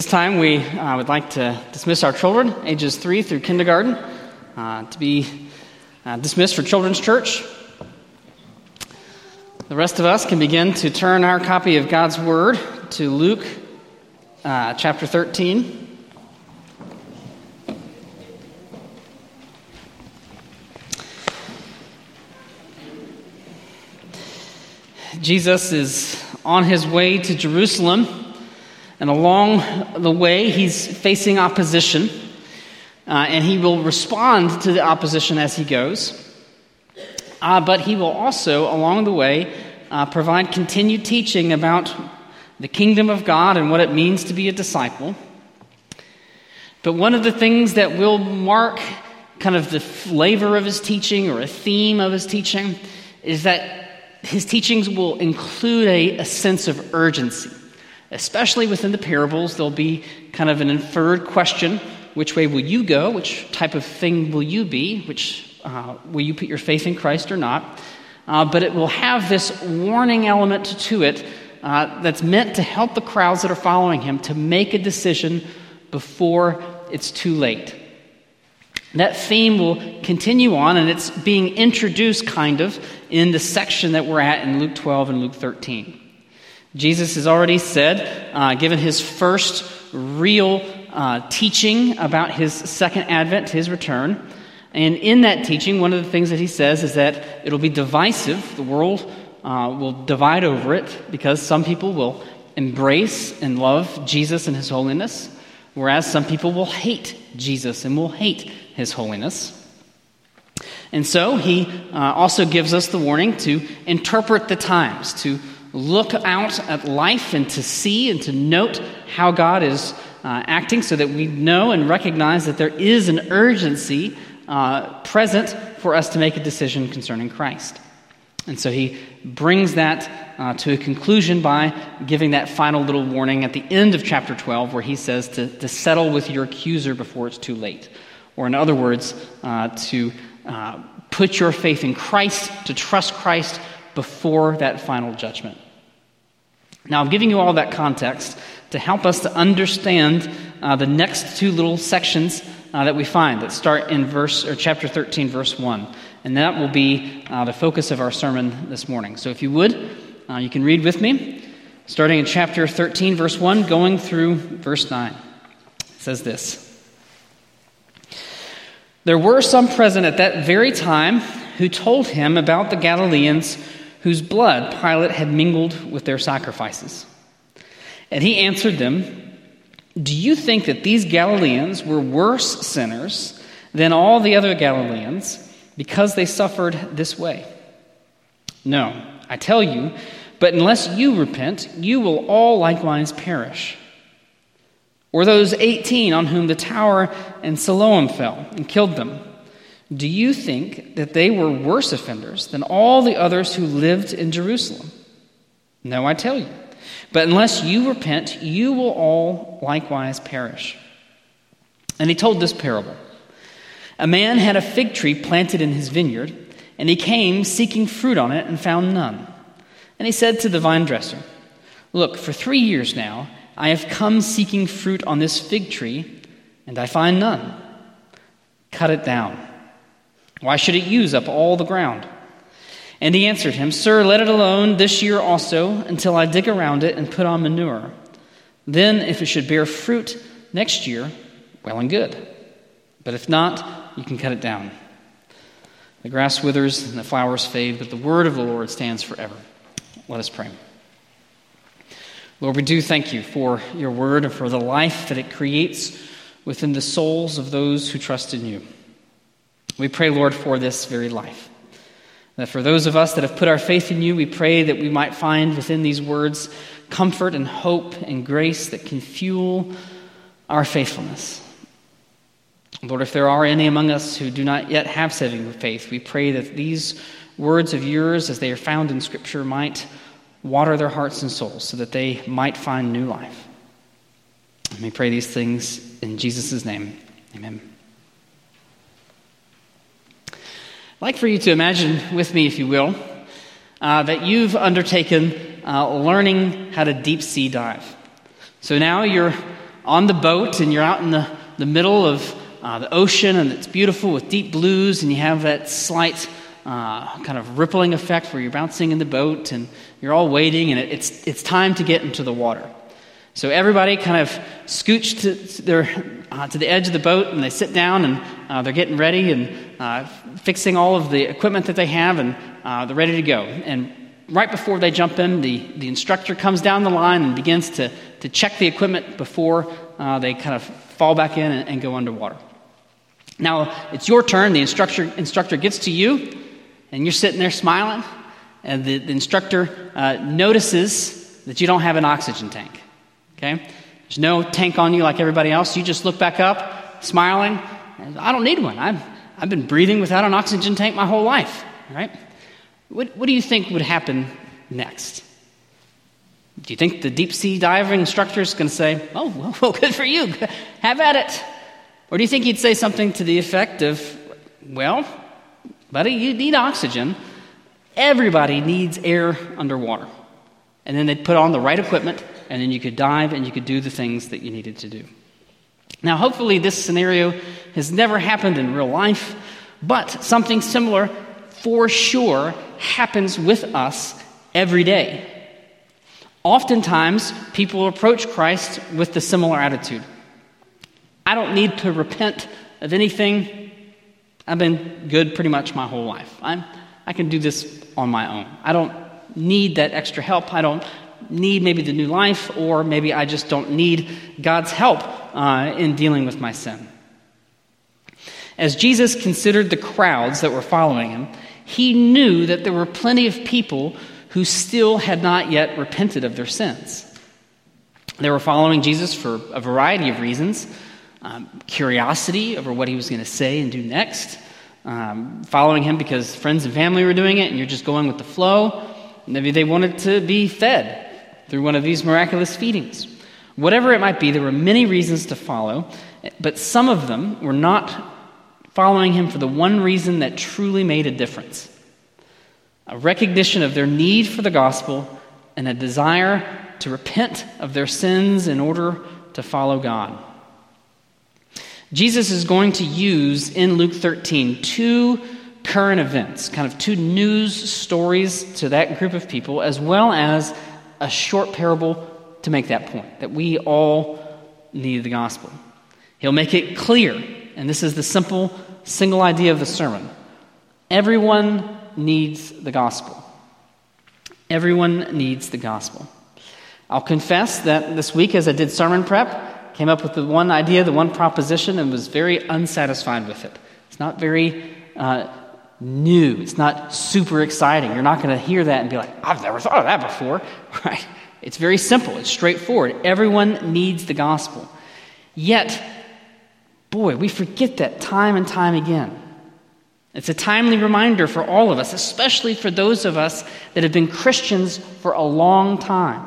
This time we would like to dismiss our children, ages 3 through kindergarten, to be dismissed for Children's Church. The rest of us can begin to turn our copy of God's Word to Luke chapter 13. Jesus is on his way to Jerusalem, and along the way he's facing opposition, and he will respond to the opposition as he goes. But he will also, along the way, provide continued teaching about the kingdom of God and what it means to be a disciple. But one of the things that will mark kind of the flavor of his teaching, or a theme of his teaching, is that his teachings will include a sense of urgency. Especially within the parables, there'll be kind of an inferred question: which way will you go? Which type of thing will you be? Will you put your faith in Christ or not? But it will have this warning element to it that's meant to help the crowds that are following him to make a decision before it's too late. That theme will continue on, and it's being introduced kind of in the section that we're at in Luke 12 and Luke 13. Jesus has already said, given his first real teaching about his second advent, his return. And in that teaching, one of the things that he says is that it'll be divisive. The world will divide over it because some people will embrace and love Jesus and his holiness, whereas some people will hate Jesus and will hate his holiness. And so he also gives us the warning to interpret the times, to look out at life and to see and to note how God is acting, so that we know and recognize that there is an urgency present for us to make a decision concerning Christ. And so he brings that to a conclusion by giving that final little warning at the end of chapter 12, where he says to settle with your accuser before it's too late. Or in other words, to put your faith in Christ, to trust Christ before that final judgment. Now, I'm giving you all that context to help us to understand the next two little sections that we find that start in chapter 13, verse 1. And that will be the focus of our sermon this morning. So if you would, you can read with me, starting in chapter 13, verse 1, going through verse 9. It says this: "There were some present at that very time who told him about the Galileans whose blood Pilate had mingled with their sacrifices. And he answered them, 'Do you think that these Galileans were worse sinners than all the other Galileans because they suffered this way? No, I tell you, but unless you repent, you will all likewise perish. Or those 18 on whom the tower in Siloam fell and killed them, do you think that they were worse offenders than all the others who lived in Jerusalem? No, I tell you, but unless you repent, you will all likewise perish.' And he told this parable. A man had a fig tree planted in his vineyard, and he came seeking fruit on it and found none. And he said to the vine dresser, 'Look, for 3 years now I have come seeking fruit on this fig tree, and I find none. Cut it down. Why should it use up all the ground?' And he answered him, 'Sir, let it alone this year also, until I dig around it and put on manure. Then if it should bear fruit next year, well and good. But if not, you can cut it down.' The grass withers and the flowers fade, but the word of the Lord stands forever." Let us pray. Lord, we do thank you for your word and for the life that it creates within the souls of those who trust in you. We pray, Lord, for this very life. That for those of us that have put our faith in you, we pray that we might find within these words comfort and hope and grace that can fuel our faithfulness. Lord, if there are any among us who do not yet have saving faith, we pray that these words of yours, as they are found in Scripture, might water their hearts and souls so that they might find new life. And we pray these things in Jesus' name. Amen. I'd like for you to imagine with me, if you will, that you've undertaken learning how to deep sea dive. So now you're on the boat and you're out in the middle of the ocean, and it's beautiful with deep blues, and you have that slight kind of rippling effect where you're bouncing in the boat, and you're all waiting, and it's time to get into the water. So everybody kind of scooch to the edge of the boat, and they sit down, and they're getting ready and fixing all of the equipment that they have, and they're ready to go. And right before they jump in, the instructor comes down the line and begins to check the equipment before they kind of fall back in and go underwater. Now, it's your turn. The instructor gets to you, and you're sitting there smiling, and the instructor notices that you don't have an oxygen tank. Okay? There's no tank on you like everybody else. You just look back up, smiling. I don't need one. I've been breathing without an oxygen tank my whole life. Right? What do you think would happen next? Do you think the deep sea diving instructor is going to say, "Oh, well, good for you. Have at it"? Or do you think he'd say something to the effect of, "Well, buddy, you need oxygen. Everybody needs air underwater." And then they'd put on the right equipment, and then you could dive and you could do the things that you needed to do. Now, hopefully this scenario has never happened in real life, but something similar for sure happens with us every day. Oftentimes, people approach Christ with the similar attitude. I don't need to repent of anything. I've been good pretty much my whole life. I can do this on my own. I don't need that extra help. I don't need maybe the new life, or maybe I just don't need God's help in dealing with my sin. As Jesus considered the crowds that were following him, he knew that there were plenty of people who still had not yet repented of their sins. They were following Jesus for a variety of reasons. Curiosity over what he was going to say and do next. Following him because friends and family were doing it and you're just going with the flow. Maybe they wanted to be fed through one of these miraculous feedings. Whatever it might be, there were many reasons to follow, but some of them were not following him for the one reason that truly made a difference. A recognition of their need for the gospel and a desire to repent of their sins in order to follow God. Jesus is going to use in Luke 13 two current events, kind of two news stories to that group of people, as well as a short parable to make that point, that we all need the gospel. He'll make it clear, and this is the simple, single idea of the sermon. Everyone needs the gospel. Everyone needs the gospel. I'll confess that this week as I did sermon prep, came up with the one idea, the one proposition, and was very unsatisfied with it. It's not very new. It's not super exciting. You're not going to hear that and be like, I've never thought of that before. Right? It's very simple. It's straightforward. Everyone needs the gospel. Yet, boy, we forget that time and time again. It's a timely reminder for all of us, especially for those of us that have been Christians for a long time.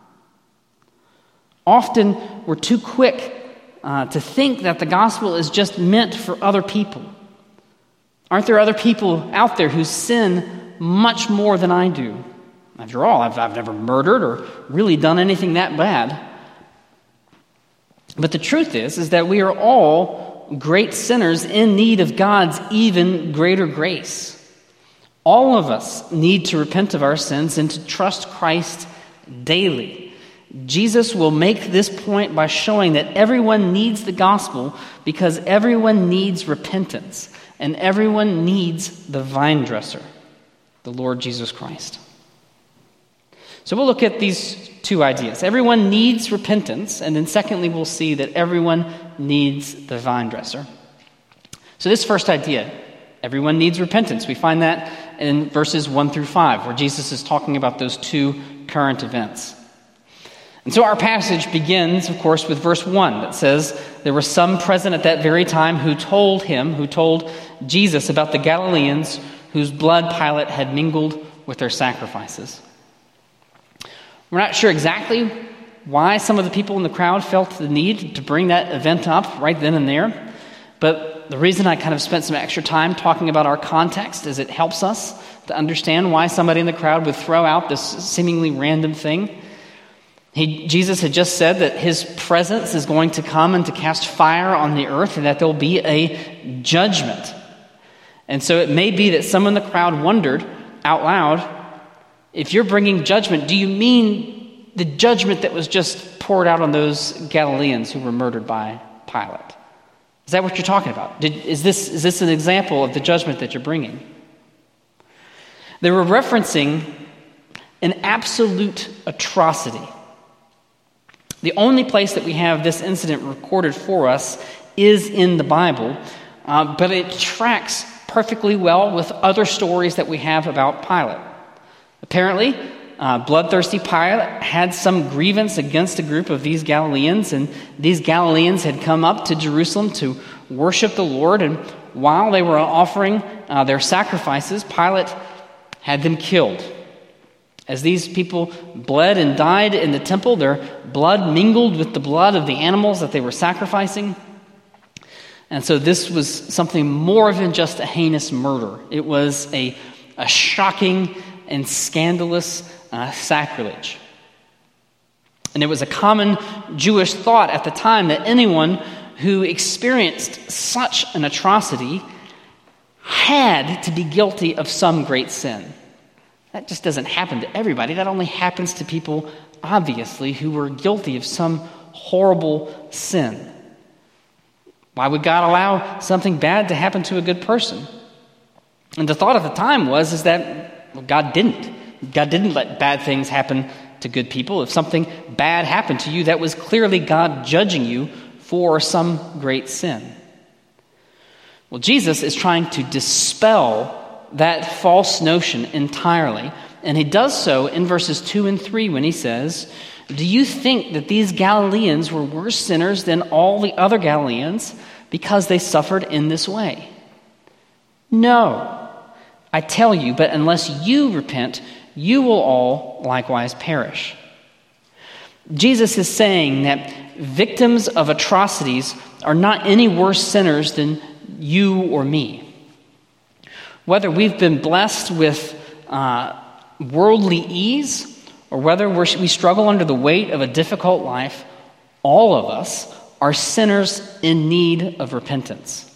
Often, we're too quick to think that the gospel is just meant for other people. Aren't there other people out there who sin much more than I do? After all, I've never murdered or really done anything that bad. But the truth is that we are all great sinners in need of God's even greater grace. All of us need to repent of our sins and to trust Christ daily. Jesus will make this point by showing that everyone needs the gospel because everyone needs repentance and everyone needs the vine dresser, the Lord Jesus Christ. So we'll look at these two ideas. Everyone needs repentance, and then secondly, we'll see that everyone needs the vine dresser. So this first idea, everyone needs repentance. We find that in verses 1 through 5, where Jesus is talking about those two current events. And so our passage begins, of course, with verse 1 that says, there were some present at that very time who told Jesus about the Galileans whose blood Pilate had mingled with their sacrifices. We're not sure exactly why some of the people in the crowd felt the need to bring that event up right then and there, but the reason I kind of spent some extra time talking about our context is it helps us to understand why somebody in the crowd would throw out this seemingly random thing. Jesus had just said that his presence is going to come and to cast fire on the earth, and that there will be a judgment. And so it may be that some in the crowd wondered out loud, if you're bringing judgment, do you mean the judgment that was just poured out on those Galileans who were murdered by Pilate? Is that what you're talking about? Is this an example of the judgment that you're bringing? They were referencing an absolute atrocity. The only place that we have this incident recorded for us is in the Bible, but it tracks perfectly well with other stories that we have about Pilate. Apparently, bloodthirsty Pilate had some grievance against a group of these Galileans, and these Galileans had come up to Jerusalem to worship the Lord, and while they were offering their sacrifices, Pilate had them killed. As these people bled and died in the temple, their blood mingled with the blood of the animals that they were sacrificing. And so this was something more than just a heinous murder. It was a shocking and scandalous sacrilege. And it was a common Jewish thought at the time that anyone who experienced such an atrocity had to be guilty of some great sin. That just doesn't happen to everybody. That only happens to people, obviously, who were guilty of some horrible sin. Why would God allow something bad to happen to a good person? And the thought at the time was that God didn't. God didn't let bad things happen to good people. If something bad happened to you, that was clearly God judging you for some great sin. Well, Jesus is trying to dispel that false notion entirely. And he does so in verses 2 and 3 when he says, do you think that these Galileans were worse sinners than all the other Galileans because they suffered in this way? No, I tell you, but unless you repent, you will all likewise perish. Jesus is saying that victims of atrocities are not any worse sinners than you or me. Whether we've been blessed with worldly ease or whether we struggle under the weight of a difficult life, all of us are sinners in need of repentance.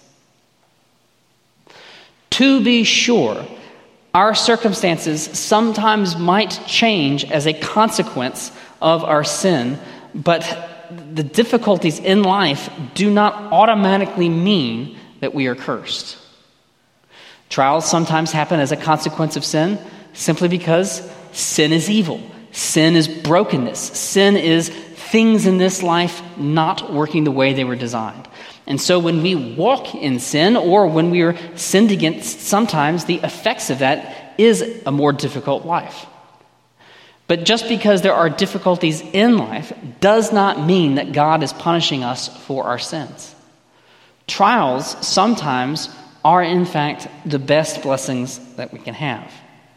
To be sure, our circumstances sometimes might change as a consequence of our sin, but the difficulties in life do not automatically mean that we are cursed. Trials sometimes happen as a consequence of sin simply because sin is evil. Sin is brokenness. Sin is things in this life not working the way they were designed. And so when we walk in sin or when we are sinned against, sometimes the effects of that is a more difficult life. But just because there are difficulties in life does not mean that God is punishing us for our sins. Trials sometimes are in fact the best blessings that we can have.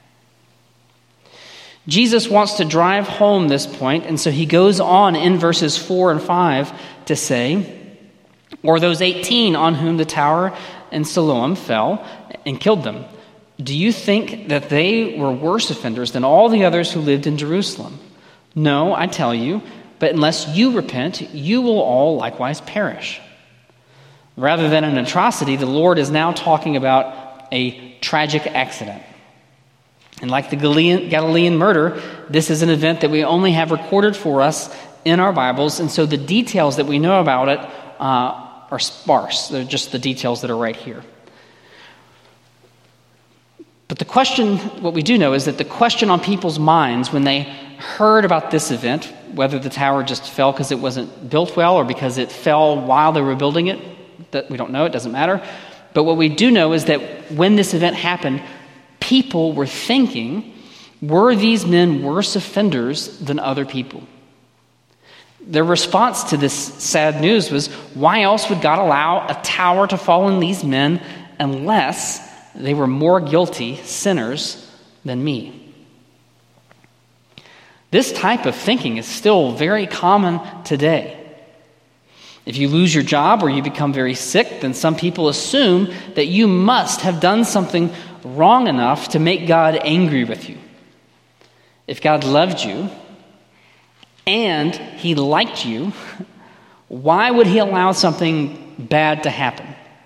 Jesus wants to drive home this point, and so he goes on in verses 4 and 5 to say, or those 18 on whom the tower in Siloam fell and killed them, do you think that they were worse offenders than all the others who lived in Jerusalem? No, I tell you, but unless you repent, you will all likewise perish. Rather than an atrocity, the Lord is now talking about a tragic accident. And like the Galilean murder, this is an event that we only have recorded for us in our Bibles, and so the details that we know about it are sparse. They're just the details that are right here. But the question, what we do know is that the question on people's minds when they heard about this event, whether the tower just fell because it wasn't built well or because it fell while they were building it, that we don't know, it doesn't matter. But what we do know is that when this event happened, people were thinking, were these men worse offenders than other people? Their response to this sad news was, why else would God allow a tower to fall on these men unless they were more guilty sinners than me? This type of thinking is still very common today. If you lose your job or you become very sick, then some people assume that you must have done something wrong enough to make God angry with you. If God loved you, and he liked you, why would he allow something bad to happen?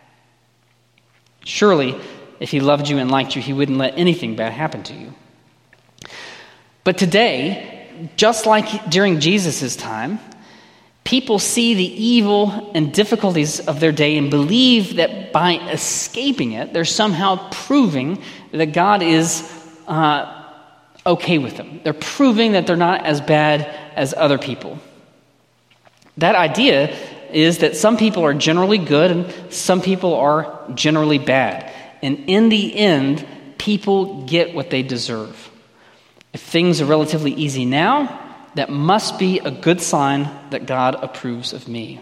Surely, if he loved you and liked you, he wouldn't let anything bad happen to you. But today, just like during Jesus' time, people see the evil and difficulties of their day and believe that by escaping it, they're somehow proving that God is okay with them. They're proving that they're not as bad as other people. That idea is that some people are generally good and some people are generally bad. And in the end, people get what they deserve. If things are relatively easy now, that must be a good sign that God approves of me.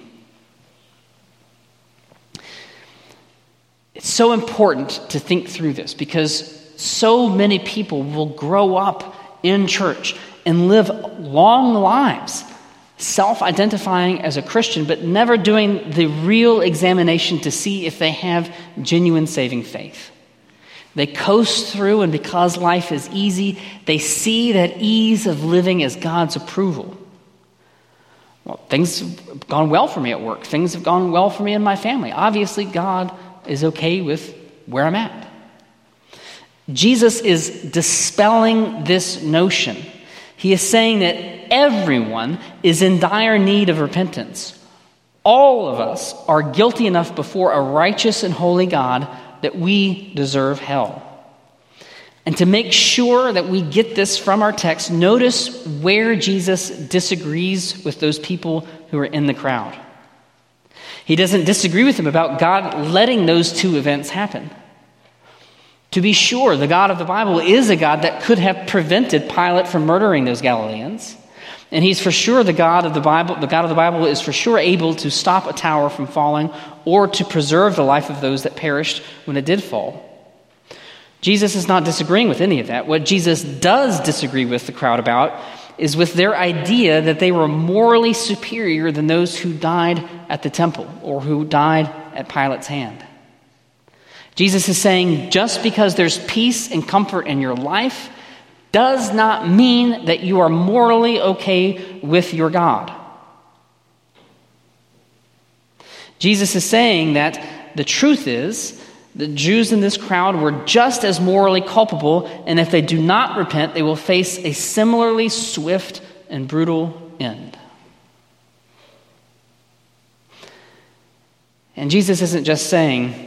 It's so important to think through this because so many people will grow up in church and live long lives self-identifying as a Christian, but never doing the real examination to see if they have genuine saving faith. They coast through, and because life is easy, they see that ease of living as God's approval. Well, things have gone well for me at work. Things have gone well for me in my family. Obviously, God is okay with where I'm at. Jesus is dispelling this notion. He is saying that everyone is in dire need of repentance. All of us are guilty enough before a righteous and holy God that we deserve hell. And to make sure that we get this from our text, notice where Jesus disagrees with those people who are in the crowd. He doesn't disagree with them about God letting those two events happen. To be sure, the God of the Bible is a God that could have prevented Pilate from murdering those Galileans. And he's for sure the God of the Bible. The God of the Bible is for sure able to stop a tower from falling or to preserve the life of those that perished when it did fall. Jesus is not disagreeing with any of that. What Jesus does disagree with the crowd about is with their idea that they were morally superior than those who died at the temple or who died at Pilate's hand. Jesus is saying just because there's peace and comfort in your life does not mean that you are morally okay with your God. Jesus is saying that the truth is the Jews in this crowd were just as morally culpable, and if they do not repent, they will face a similarly swift and brutal end. And Jesus isn't just saying,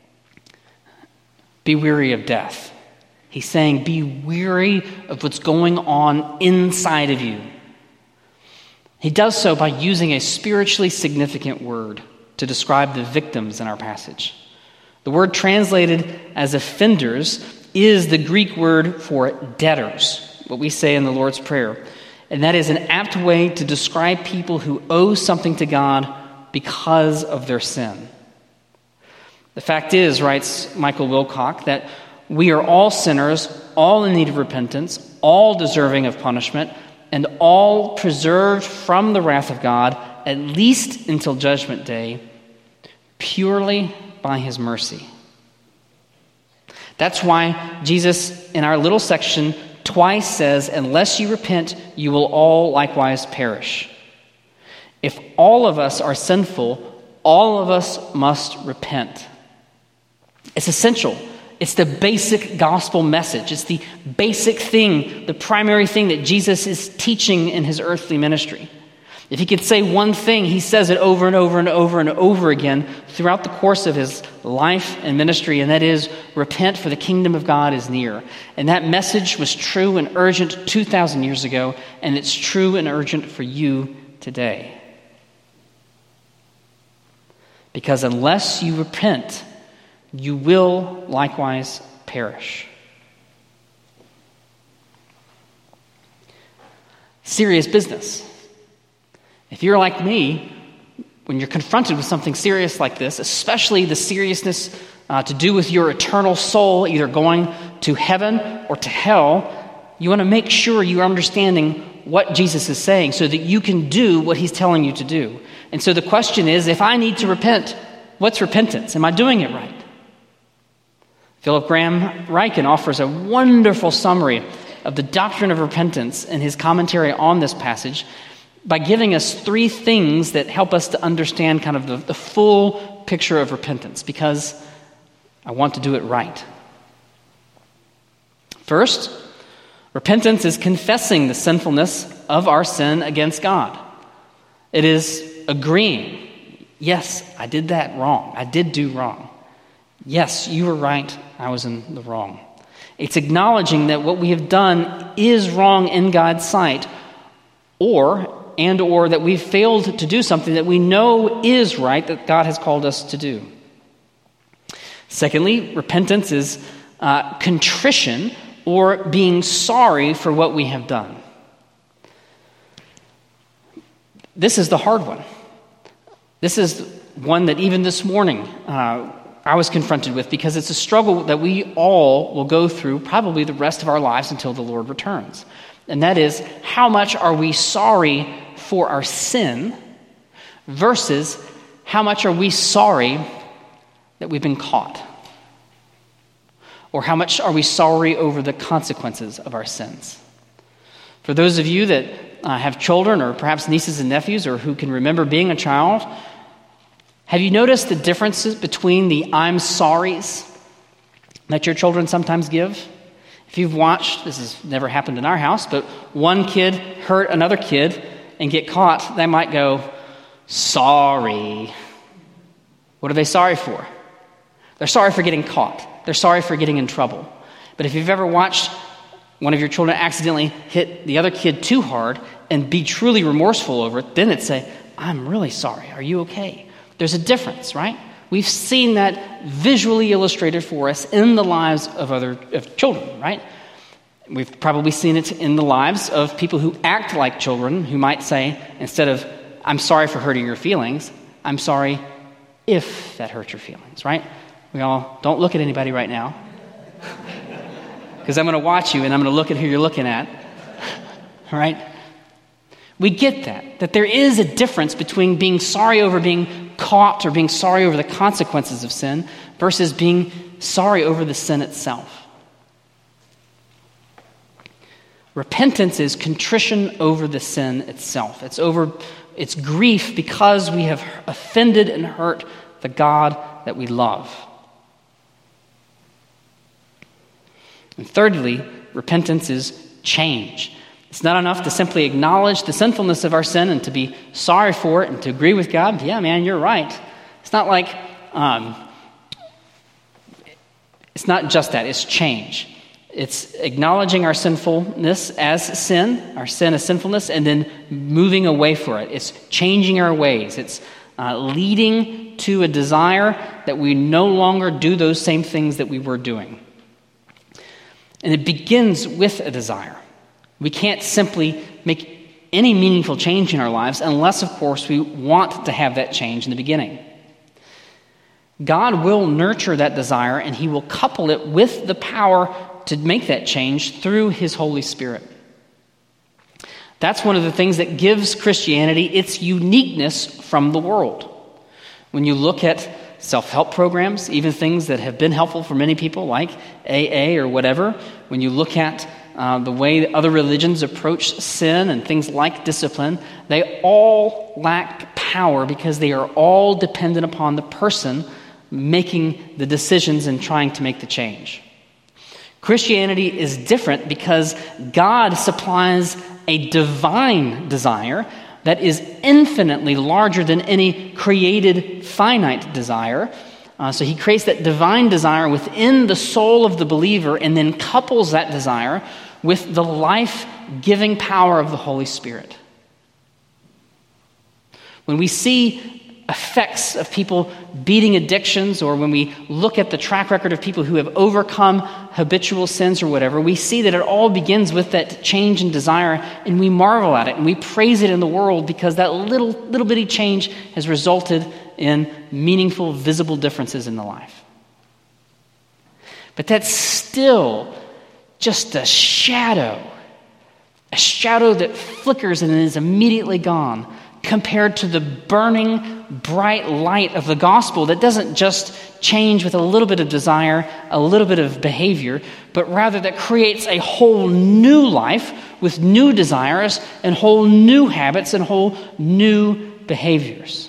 be weary of death. He's saying, be weary of what's going on inside of you. He does so by using a spiritually significant word to describe the victims in our passage. The word translated as offenders is the Greek word for debtors, what we say in the Lord's Prayer. And that is an apt way to describe people who owe something to God because of their sin. The fact is, writes Michael Wilcock, that we are all sinners, all in need of repentance, all deserving of punishment, and all preserved from the wrath of God, at least until Judgment Day, purely by his mercy. That's why Jesus, in our little section, twice says, unless you repent, you will all likewise perish. If all of us are sinful, all of us must repent. It's essential. It's the basic gospel message. It's the basic thing, the primary thing that Jesus is teaching in his earthly ministry. If he could say one thing, he says it over and over and over and over again throughout the course of his life and ministry, and that is, repent, for the kingdom of God is near. And that message was true and urgent 2,000 years ago, and it's true and urgent for you today. Because unless you repent, you will likewise perish. Serious business. If you're like me, when you're confronted with something serious like this, especially the seriousness to do with your eternal soul, either going to heaven or to hell, you want to make sure you're understanding what Jesus is saying so that you can do what he's telling you to do. And so the question is, if I need to repent, what's repentance? Am I doing it right? Philip Graham Ryken offers a wonderful summary of the doctrine of repentance in his commentary on this passage. by giving us three things that help us to understand kind of the full picture of repentance, because I want to do it right. First, repentance is confessing the sinfulness of our sin against God. It is agreeing, yes, I did that wrong. I did do wrong. Yes, you were right. I was in the wrong. It's acknowledging that what we have done is wrong in God's sight, or that we've failed to do something that we know is right, that God has called us to do. Secondly, repentance is contrition, or being sorry for what we have done. This is the hard one. This is one that even this morning I was confronted with, because it's a struggle that we all will go through probably the rest of our lives until the Lord returns. And that is, how much are we sorry for our sin versus how much are we sorry that we've been caught? Or how much are we sorry over the consequences of our sins? For those of you that have children, or perhaps nieces and nephews, or who can remember being a child, have you noticed the differences between the I'm sorries that your children sometimes give? If you've watched, this has never happened in our house, but one kid hurt another kid and get caught, they might go, sorry. What are they sorry for? They're sorry for getting caught. They're sorry for getting in trouble. But if you've ever watched one of your children accidentally hit the other kid too hard and be truly remorseful over it, then it'd say, I'm really sorry. Are you okay? There's a difference, right? We've seen that visually illustrated for us in the lives of children, right? We've probably seen it in the lives of people who act like children, who might say, instead of, I'm sorry for hurting your feelings, I'm sorry if that hurt your feelings, right? We all, don't look at anybody right now, because I'm going to watch you and I'm going to look at who you're looking at, right? We get that there is a difference between being sorry over being caught or being sorry over the consequences of sin versus being sorry over the sin itself. Repentance is contrition over the sin itself. It's grief because we have offended and hurt the God that we love. And thirdly, repentance is change. It's not enough to simply acknowledge the sinfulness of our sin and to be sorry for it and to agree with God. Yeah, man, you're right. It's not like, it's not just that, it's change. It's acknowledging our sinfulness as sin, our sin as sinfulness, and then moving away from it. It's changing our ways. It's leading to a desire that we no longer do those same things that we were doing. And it begins with a desire. We can't simply make any meaningful change in our lives unless, of course, we want to have that change in the beginning. God will nurture that desire, and he will couple it with the power to make that change through his Holy Spirit. That's one of the things that gives Christianity its uniqueness from the world. When you look at self-help programs, even things that have been helpful for many people like AA or whatever, when you look at the way that other religions approach sin and things like discipline, they all lack power because they are all dependent upon the person making the decisions and trying to make the change. Christianity is different because God supplies a divine desire that is infinitely larger than any created finite desire. So he creates that divine desire within the soul of the believer and then couples that desire with the life-giving power of the Holy Spirit. When we see effects of people beating addictions, or when we look at the track record of people who have overcome habitual sins or whatever, we see that it all begins with that change in desire, and we marvel at it, and we praise it in the world because that little bitty change has resulted in meaningful, visible differences in the life. But that's still just a shadow that flickers and is immediately gone, compared to the burning, bright light of the gospel that doesn't just change with a little bit of desire, a little bit of behavior, but rather that creates a whole new life with new desires and whole new habits and whole new behaviors.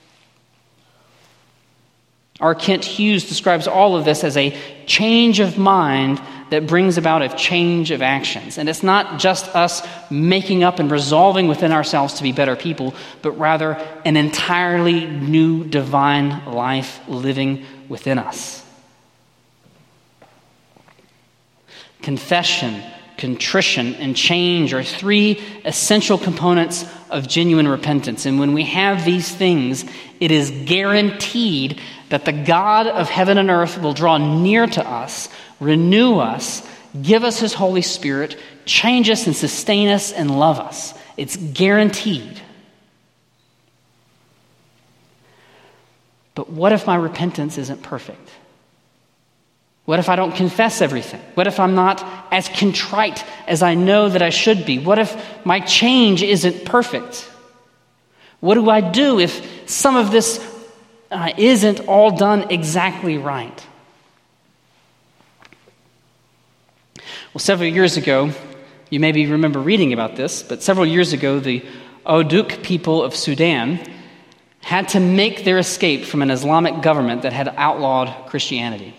R. Kent Hughes describes all of this as a change of mind that brings about a change of actions. And it's not just us making up and resolving within ourselves to be better people, but rather an entirely new divine life living within us. Confession, contrition, and change are three essential components of genuine repentance. And when we have these things, it is guaranteed that the God of heaven and earth will draw near to us, renew us, give us His Holy Spirit, change us and sustain us and love us. It's guaranteed. But what if my repentance isn't perfect? What if I don't confess everything? What if I'm not as contrite as I know that I should be? What if my change isn't perfect? What do I do if some of this isn't all done exactly right? Well, several years ago, you maybe remember reading about this, but several years ago, the Ouduk people of Sudan had to make their escape from an Islamic government that had outlawed Christianity.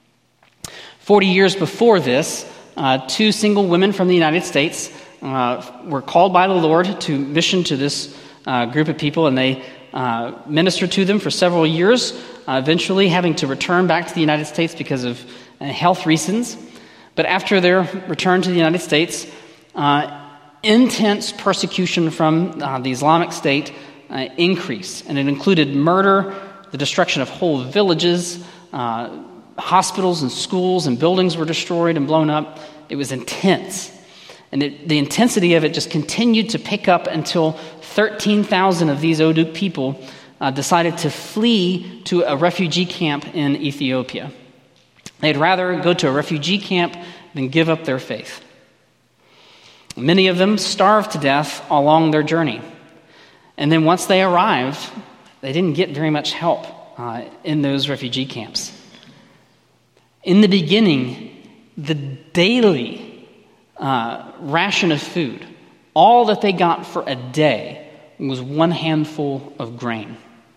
40 years before this, two single women from the United States were called by the Lord to mission to this group of people, and they ministered to them for several years, eventually having to return back to the United States because of health reasons. But after their return to the United States, intense persecution from the Islamic State increased, and it included murder, the destruction of whole villages, hospitals and schools and buildings were destroyed and blown up. It was intense. And the intensity of it just continued to pick up until 13,000 of these Ouduk people decided to flee to a refugee camp in Ethiopia. They'd rather go to a refugee camp than give up their faith. Many of them starved to death along their journey. And then once they arrived, they didn't get very much help in those refugee camps. In the beginning, the daily ration of food, all that they got for a day, was one handful of grain.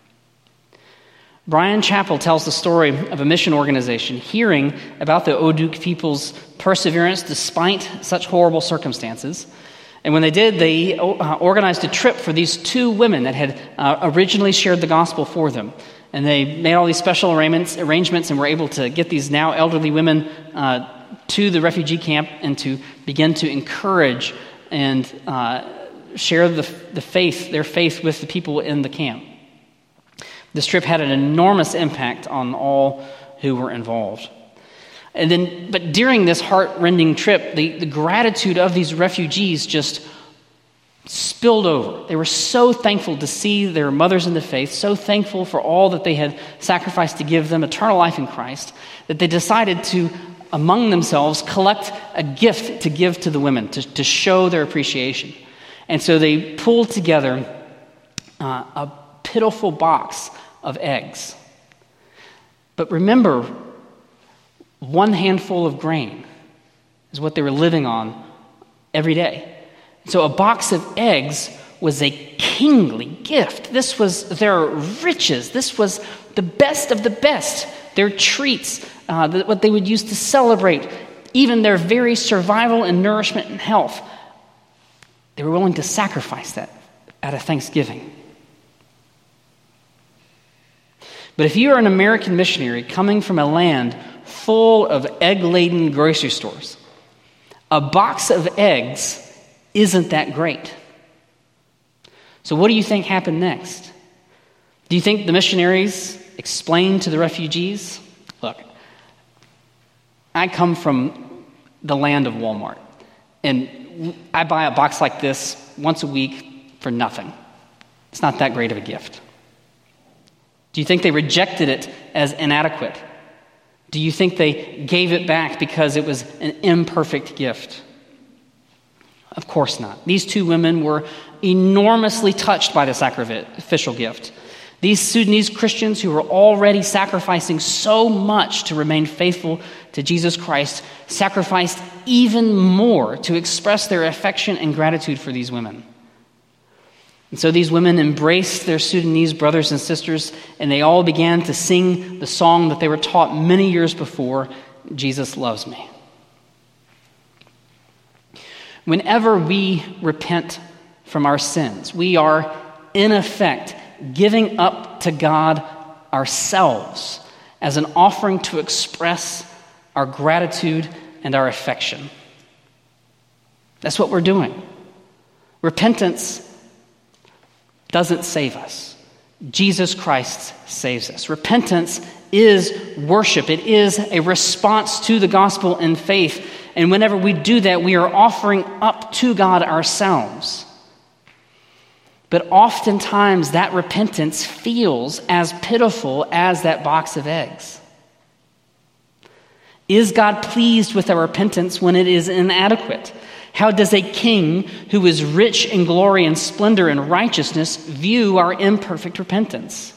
Brian Chappell tells the story of a mission organization hearing about the Ouduk people's perseverance despite such horrible circumstances. And when they did, they organized a trip for these two women that had originally shared the gospel for them. And they made all these special arrangements and were able to get these now elderly women to the refugee camp and to begin to encourage and share their faith with the people in the camp. This trip had an enormous impact on all who were involved. But during this heart-rending trip, the gratitude of these refugees just spilled over. They were so thankful to see their mothers in the faith, so thankful for all that they had sacrificed to give them eternal life in Christ, that they decided to, among themselves, collect a gift to give to the women, to show their appreciation. And so they pulled together a pitiful box of eggs. But remember, one handful of grain is what they were living on every day. So a box of eggs was a kingly gift. This was their riches. This was the best of the best. Their treats, what they would use to celebrate, even their very survival and nourishment and health. They were willing to sacrifice that out of thanksgiving. But if you are an American missionary coming from a land full of egg-laden grocery stores, a box of eggs isn't that great. So what do you think happened next? Do you think the missionaries explained to the refugees, look, I come from the land of Walmart, and I buy a box like this once a week for nothing. It's not that great of a gift. Do you think they rejected it as inadequate? Do you think they gave it back because it was an imperfect gift? Of course not. These two women were enormously touched by the sacrificial gift. These Sudanese Christians who were already sacrificing so much to remain faithful to Jesus Christ sacrificed even more to express their affection and gratitude for these women. And so these women embraced their Sudanese brothers and sisters, and they all began to sing the song that they were taught many years before, "Jesus Loves Me." Whenever we repent from our sins, we are, in effect, giving up to God ourselves as an offering to express our gratitude and our affection. That's what we're doing. Repentance doesn't save us. Jesus Christ saves us. Repentance is worship. It is a response to the gospel in faith. And whenever we do that, we are offering up to God ourselves. But oftentimes that repentance feels as pitiful as that box of eggs. Is God pleased with our repentance when it is inadequate? How does a king who is rich in glory and splendor and righteousness view our imperfect repentance?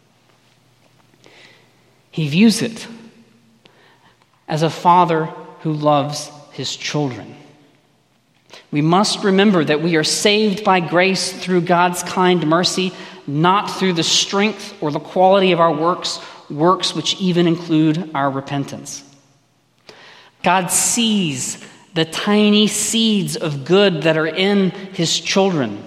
He views it as a father who loves his children. We must remember that we are saved by grace through God's kind mercy, not through the strength or the quality of our works which even include our repentance. God sees the tiny seeds of good that are in his children.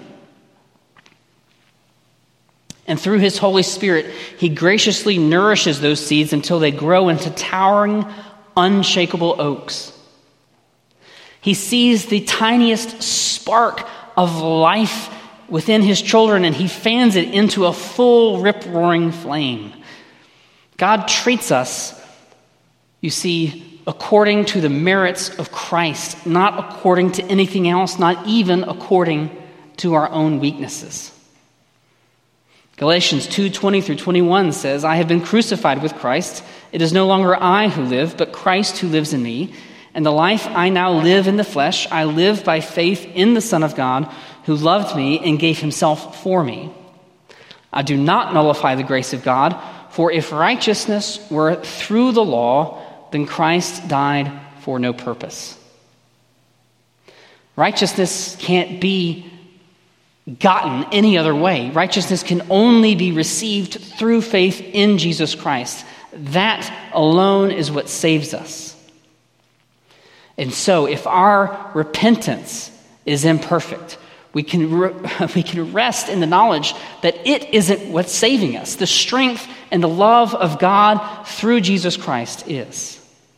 And through his Holy Spirit, he graciously nourishes those seeds until they grow into towering, unshakable oaks. He sees the tiniest spark of life within his children, and he fans it into a full, rip-roaring flame. God treats us, you see, according to the merits of Christ, not according to anything else, not even according to our own weaknesses. Galatians 2:20 through 21 says, "I have been crucified with Christ. It is no longer I who live, but Christ who lives in me. And the life I now live in the flesh, I live by faith in the Son of God, who loved me and gave himself for me. I do not nullify the grace of God, for if righteousness were through the law, then Christ died for no purpose." Righteousness can't be gotten any other way. Righteousness can only be received through faith in Jesus Christ. That alone is what saves us. And so, if our repentance is imperfect, we can rest in the knowledge that it isn't what's saving us. The strength and the love of God through Jesus Christ is.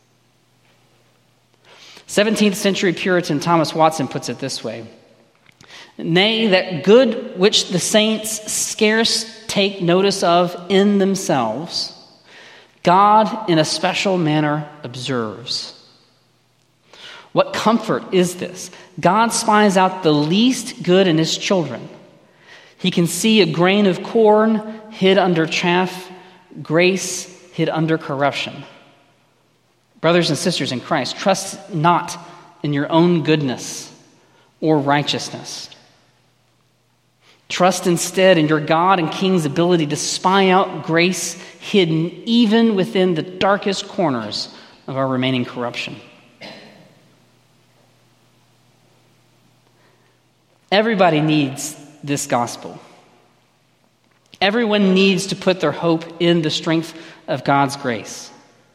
17th century Puritan Thomas Watson puts it this way: "Nay, that good which the saints scarce take notice of in themselves, God in a special manner observes." What comfort is this? God spies out the least good in his children. He can see a grain of corn hid under chaff, grace hid under corruption. Brothers and sisters in Christ, trust not in your own goodness or righteousness. Trust instead in your God and King's ability to spy out grace hidden even within the darkest corners of our remaining corruption. Everybody needs this gospel. Everyone needs to put their hope in the strength of God's grace.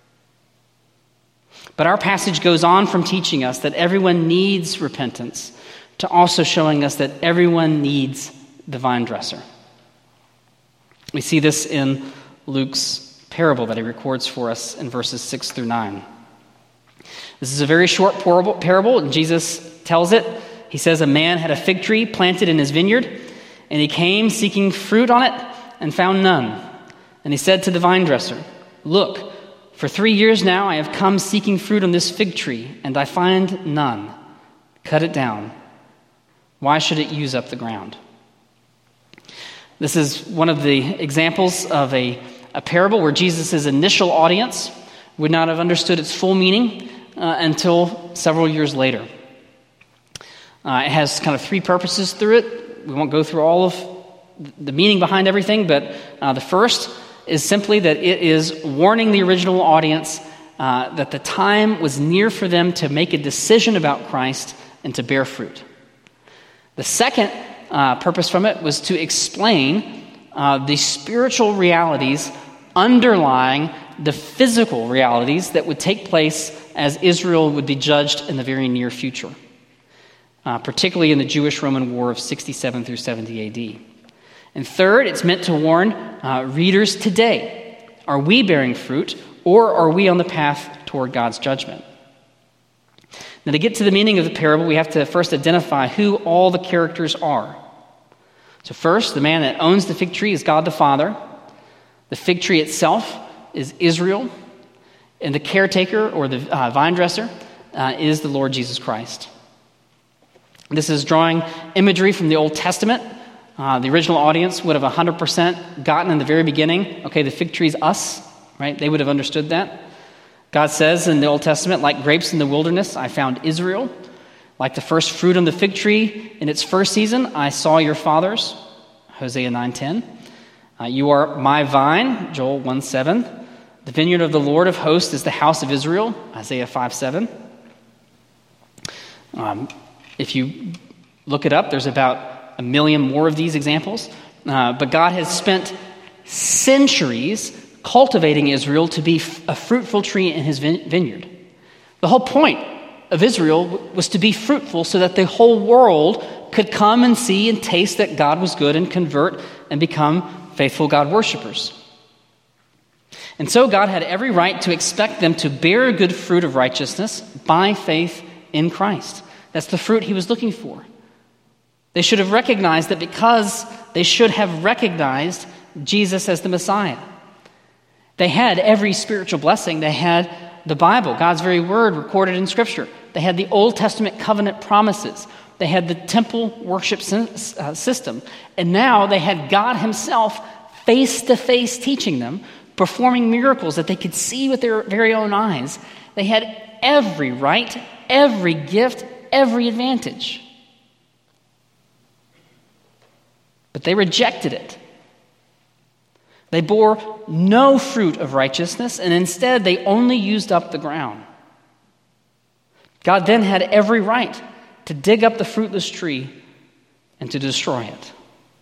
But our passage goes on from teaching us that everyone needs repentance to also showing us that everyone needs the vine dresser. We see this in Luke's parable that he records for us in verses 6 through 9. This is a very short parable, and Jesus tells it. He says, "A man had a fig tree planted in his vineyard, and he came seeking fruit on it and found none. And he said to the vine dresser, 'Look, for 3 years now I have come seeking fruit on this fig tree, and I find none. Cut it down. Why should it use up the ground?'" This is one of the examples of a parable where Jesus' initial audience would not have understood its full meaning until several years later. It has kind of three purposes through it. We won't go through all of the meaning behind everything, but the first is simply that it is warning the original audience that the time was near for them to make a decision about Christ and to bear fruit. The second purpose from it was to explain the spiritual realities underlying the physical realities that would take place as Israel would be judged in the very near future, particularly in the Jewish-Roman War of 67 through 70 A.D. And third, it's meant to warn readers today. Are we bearing fruit, or are we on the path toward God's judgment? Now, to get to the meaning of the parable, we have to first identify who all the characters are. So first, the man that owns the fig tree is God the Father. The fig tree itself is Israel. And the caretaker, or the vine dresser, is the Lord Jesus Christ. This is drawing imagery from the Old Testament. The original audience would have 100% gotten in the very beginning, okay, the fig tree is us, right? They would have understood that. God says in the Old Testament, like grapes in the wilderness, I found Israel. Like the first fruit on the fig tree in its first season, I saw your fathers, Hosea 9:10. You are my vine, Joel 1:7. The vineyard of the Lord of hosts is the house of Israel, Isaiah 5:7. If you look it up, there's about 1 million more of these examples. But God has spent centuries cultivating Israel to be a fruitful tree in his vineyard. The whole point of Israel was to be fruitful so that the whole world could come and see and taste that God was good and convert and become faithful God worshipers. And so God had every right to expect them to bear good fruit of righteousness by faith in Christ. That's the fruit he was looking for. They should have recognized that because they should have recognized Jesus as the Messiah. They had every spiritual blessing. They had the Bible, God's very word recorded in Scripture. They had the Old Testament covenant promises. They had the temple worship system. And now they had God himself face-to-face teaching them, performing miracles that they could see with their very own eyes. They had every right, every gift, every advantage. But they rejected it. They bore no fruit of righteousness, and instead they only used up the ground. God then had every right to dig up the fruitless tree and to destroy it.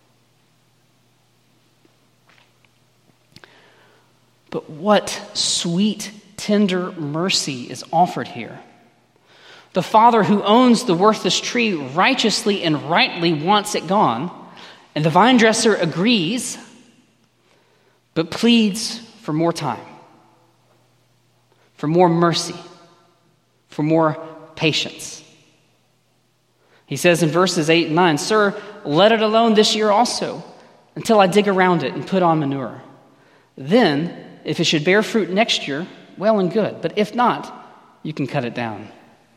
But what sweet, tender mercy is offered here. The Father who owns the worthless tree righteously and rightly wants it gone, and the vine dresser agrees, but pleads for more time, for more mercy, for more patience. He says in verses 8 and 9, Sir, let it alone this year also, until I dig around it and put on manure. Then, if it should bear fruit next year, well and good. But if not, you can cut it down.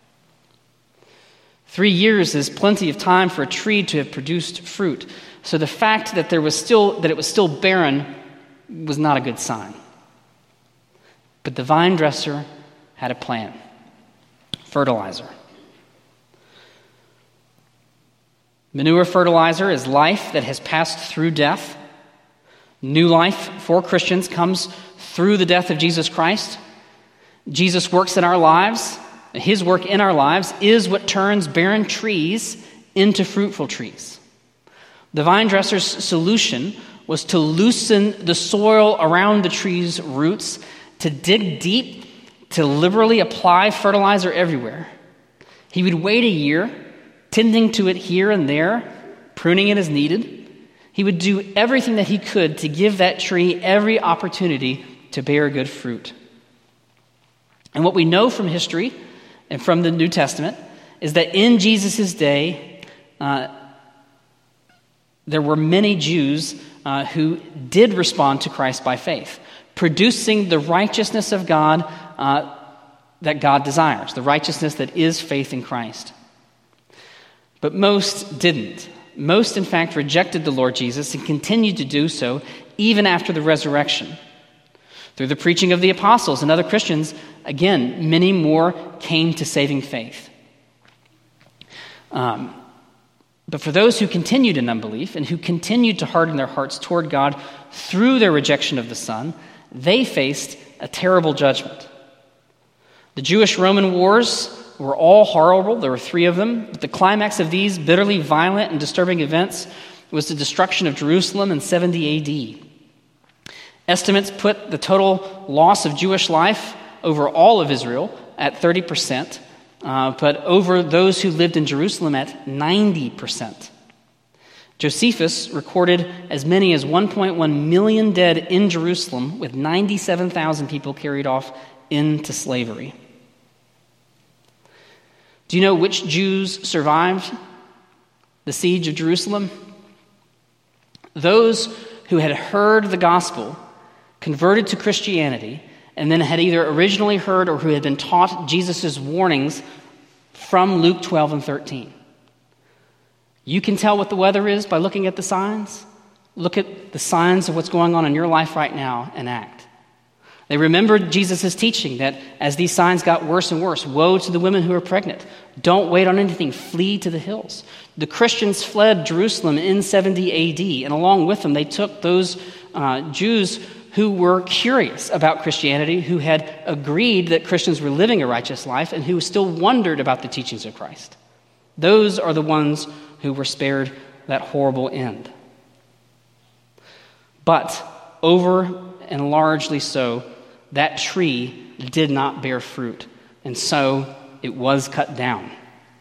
3 years is plenty of time for a tree to have produced fruit. So the fact that it was still barren was not a good sign. But the vine dresser had a plan. Fertilizer. Manure fertilizer is life that has passed through death. New life for Christians comes through the death of Jesus Christ. Jesus works in our lives. His work in our lives is what turns barren trees into fruitful trees. The vine dresser's solution was to loosen the soil around the tree's roots, to dig deep, to liberally apply fertilizer everywhere. He would wait a year, tending to it here and there, pruning it as needed. He would do everything that he could to give that tree every opportunity to bear good fruit. And what we know from history and from the New Testament is that in Jesus' day, there were many Jews who did respond to Christ by faith, producing the righteousness of God that God desires, the righteousness that is faith in Christ. But most didn't. Most, in fact, rejected the Lord Jesus and continued to do so even after the resurrection. Through the preaching of the apostles and other Christians, again, many more came to saving faith. But for those who continued in unbelief and who continued to harden their hearts toward God through their rejection of the Son, they faced a terrible judgment. The Jewish-Roman wars were all horrible. There were 3 of them. But the climax of these bitterly violent and disturbing events was the destruction of Jerusalem in 70 AD. Estimates put the total loss of Jewish life over all of Israel at 30%, but over those who lived in Jerusalem at 90%. Josephus recorded as many as 1.1 million dead in Jerusalem, with 97,000 people carried off into slavery. Do you know which Jews survived the siege of Jerusalem? Those who had heard the gospel, converted to Christianity, and then had either originally heard or who had been taught Jesus' warnings from Luke 12 and 13. You can tell what the weather is by looking at the signs. Look at the signs of what's going on in your life right now and act. They remembered Jesus' teaching that as these signs got worse and worse, woe to the women who are pregnant. Don't wait on anything. Flee to the hills. The Christians fled Jerusalem in 70 AD, and along with them, they took those Jews who were curious about Christianity, who had agreed that Christians were living a righteous life, and who still wondered about the teachings of Christ. Those are the ones who were spared that horrible end. But over and largely so, that tree did not bear fruit, and so it was cut down.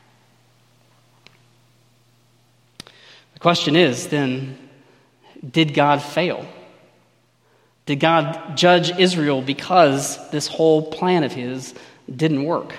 The question is then, did God fail? Did God judge Israel because this whole plan of his didn't work?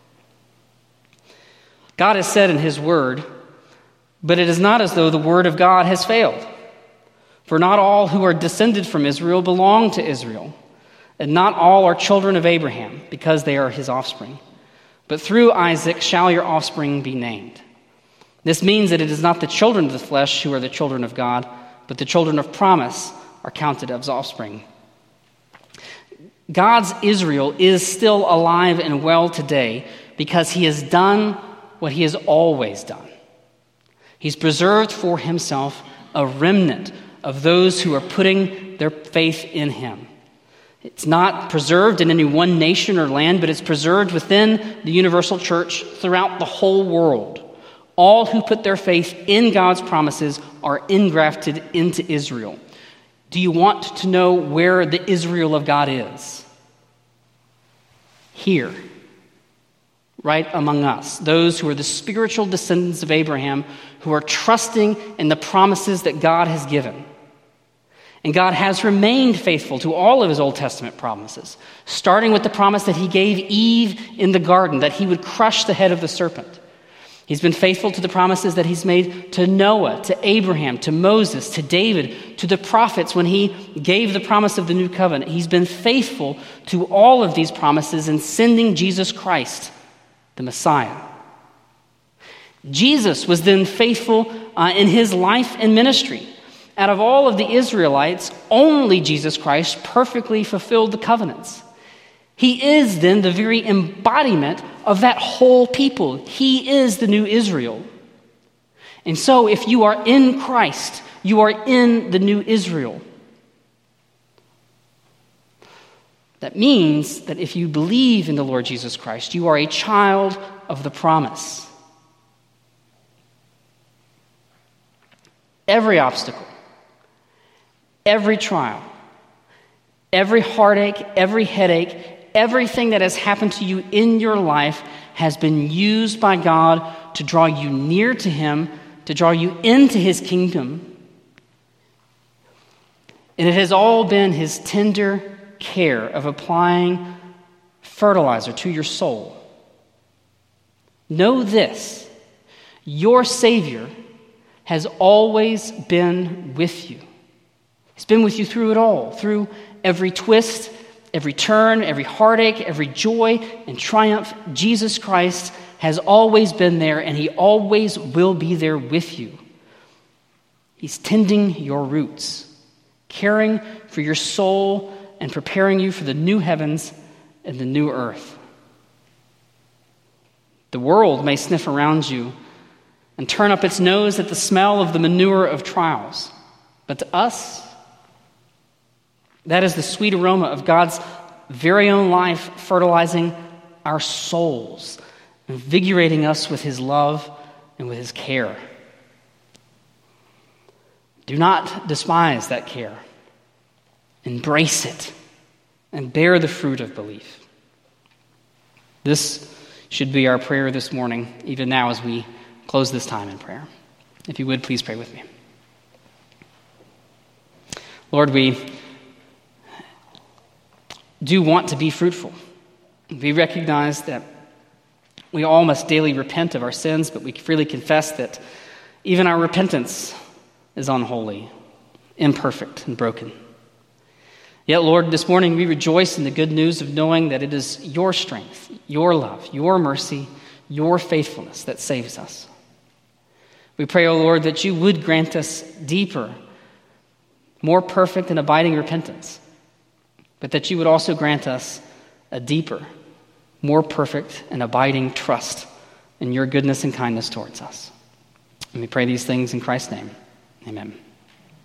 God has said in his word, but it is not as though the word of God has failed. For not all who are descended from Israel belong to Israel, and not all are children of Abraham, because they are his offspring. But through Isaac shall your offspring be named. This means that it is not the children of the flesh who are the children of God, but the children of promise are counted as offspring. God's Israel is still alive and well today because he has done what he has always done. He's preserved for himself a remnant of those who are putting their faith in him. It's not preserved in any one nation or land, but it's preserved within the universal church throughout the whole world. All who put their faith in God's promises are engrafted into Israel. Do you want to know where the Israel of God is? Here, right among us, those who are the spiritual descendants of Abraham, who are trusting in the promises that God has given. And God has remained faithful to all of his Old Testament promises, starting with the promise that he gave Eve in the garden, that he would crush the head of the serpent. He's been faithful to the promises that he's made to Noah, to Abraham, to Moses, to David, to the prophets when he gave the promise of the new covenant. He's been faithful to all of these promises in sending Jesus Christ, the Messiah. Jesus was then faithful in his life and ministry. Out of all of the Israelites, only Jesus Christ perfectly fulfilled the covenants. He is then the very embodiment of that whole people. He is the new Israel. And so if you are in Christ, you are in the new Israel. That means that if you believe in the Lord Jesus Christ, you are a child of the promise. Every obstacle, every trial, every heartache, every headache, everything that has happened to you in your life has been used by God to draw you near to him, to draw you into his kingdom. And it has all been his tender care of applying fertilizer to your soul. Know this, your Savior has always been with you. He's been with you through it all, through every twist, every turn, every heartache, every joy and triumph. Jesus Christ has always been there, and he always will be there with you. He's tending your roots, caring for your soul, and preparing you for the new heavens and the new earth. The world may sniff around you and turn up its nose at the smell of the manure of trials. But to us, that is the sweet aroma of God's very own life fertilizing our souls, invigorating us with his love and with his care. Do not despise that care. Embrace it and bear the fruit of belief. This should be our prayer this morning, even now as we close this time in prayer. If you would, please pray with me. Lord, we do want to be fruitful. We recognize that we all must daily repent of our sins, but we freely confess that even our repentance is unholy, imperfect, and broken. Yet, Lord, this morning we rejoice in the good news of knowing that it is your strength, your love, your mercy, your faithfulness that saves us. We pray, O Lord, that you would grant us deeper, more perfect and abiding repentance, but that you would also grant us a deeper, more perfect and abiding trust in your goodness and kindness towards us. And we pray these things in Christ's name. Amen.